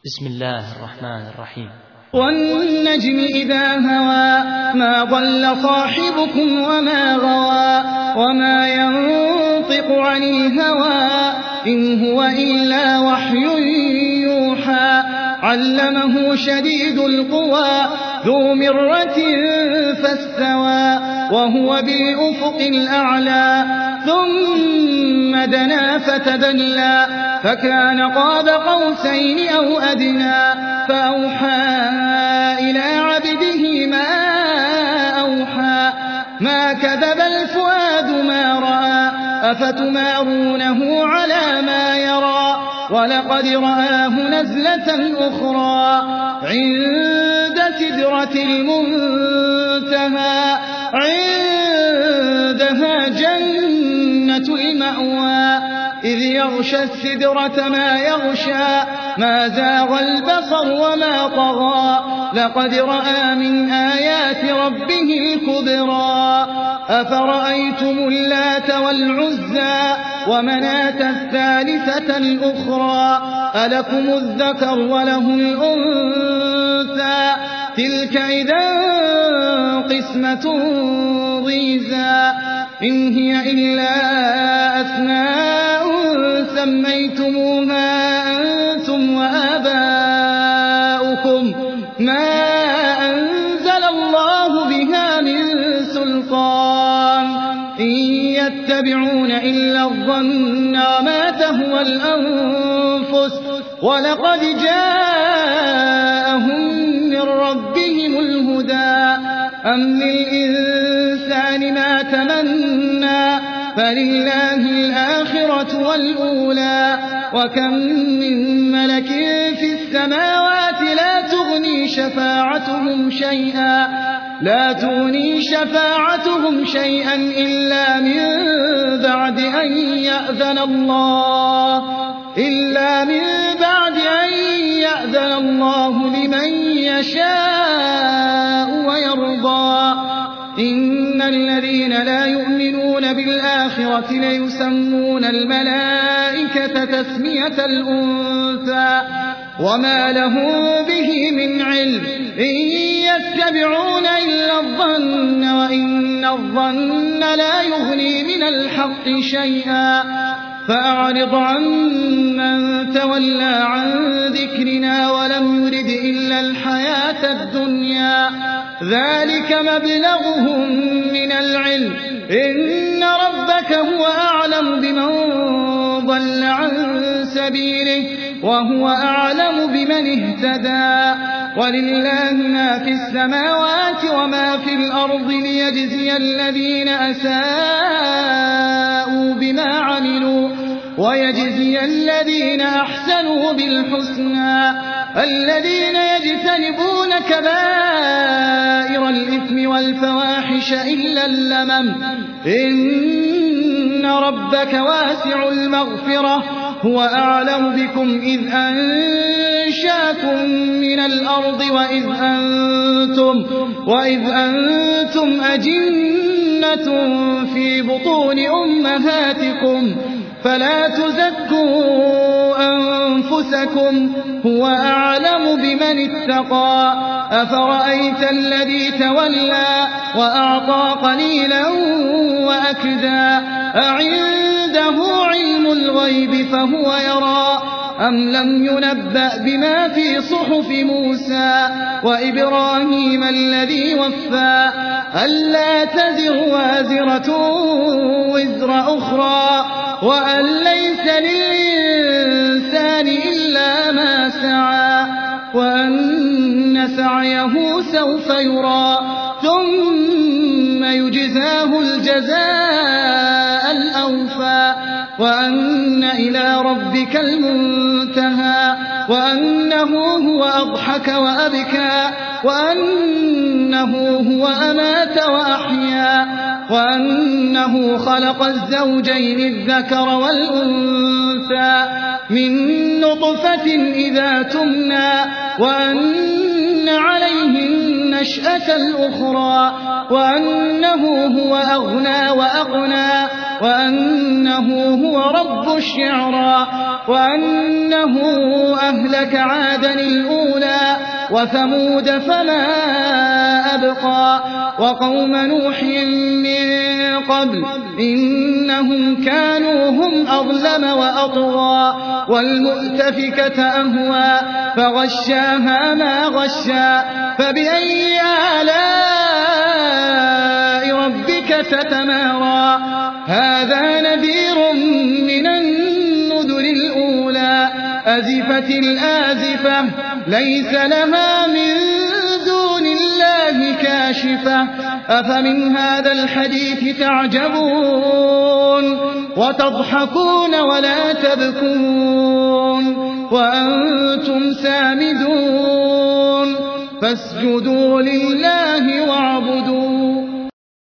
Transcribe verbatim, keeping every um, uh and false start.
بسم الله الرحمن الرحيم. والنجم إذا هوى ما ضل صاحبكم وما غوى وما ينطق عن الهوى إن هو إلا وحي يوحى علمه شديد القوى ذو مرة فاستوى وهو بالأفق الأعلى ثم دنا فتدلى فكان قاب قوسين أو أدنى فأوحى إلى عبده ما أوحى ما كذب الفؤاد ما رأى أفتمارونه على ما يرى ولقد رآه نزلة أخرى عند سدرة المنتهى عندها جنة المأوى إذ يغشى السدرة ما يغشى ما زاغ البصر وما طغى لقد رأى من آيات ربه الكبرى أفرأيتم اللات والعزى ومناة الثالثة الأخرى ألكم الذكر وله الأنثى تلك إذا قسمة ضيزى إن هي إلا أسماء سميتموها أنتم وآباؤكم ما أنزل الله بها من سلطان إن يتبعون إلا الظن وما تهوى الأنفس ولقد جاءهم من ربهم الهدى أم للإنسان ما تمنى فلله الآخرة والأولى وكم من ملك في السماوات لا تغني شفاعتهم شيئا لا تغني شفاعتهم شيئا إلا من بعد أن يأذن الله إلا من بعد أن يأذن الله لمن يشاء ويرضى إن الذين لا يؤمنون بالآخرة ليسمون الملائكة تسمية الأنثى وما لهم به من علم إن يتبعون إلا الظن وإن الظن لا يغني من الحق شيئا فأعرض عن من تولى عن ذكرنا ولم يرد إلا الحياة الدنيا ذلك مبلغهم من العلم إن ربك هو أعلم بمن ضل عن سبيله وهو أعلم بمن اهتدى ولله ما في السماوات وما في الأرض ليجزي الذين أساءوا بما عملوا ويجزي الذين أحسنوا بالحسنى الذين يجتنبون كبائر الإثم والفواحش إلا اللمم إن ربك واسع المغفرة هو أعلم بكم إذ أنشاكم من الأرض وإذ أنتم, وإذ أنتم أجنة في بطون أمهاتكم فلا تزكوا أنفسكم هو أعلم بمن اتقى أفرأيت الذي تولى وأعطى قليلا وأكدى أعنده علم الغيب فهو يرى أم لم ينبأ بما في صحف موسى وإبراهيم الذي وفى ألا تزر وازرة وزر أخرى وأن ليس للإنسان إلا ما سعى وأن سعيه سوف يرى ثم يجزاه الجزاء الأوفى وأن إلى ربك المنتهى وأنه هو أضحك وأبكى وأنه هو أمات وأحيا وأنه خلق الزوجين الذكر والأنثى من نطفة إذا تمنى وأن عليه النشأة الأخرى وأنه هو أغنى وأقنى وأنه هو رب الشعرى وأنه أهلك عادا الأولى وثمود فما أبقى وقوم نوح من قبل إنهم كانوا هم أظلم وأطغى والمؤتفكة أهوى فغشاها ما غشى فبأي آلاء ربك تتمارى هذا نذير من النذر الأولى أزفت الآزفة ليس لها من دون الله كاشفة أفمن هذا الحديث تعجبون وتضحكون ولا تبكون وأنتم سامدون فاسجدوا لله واعبدوا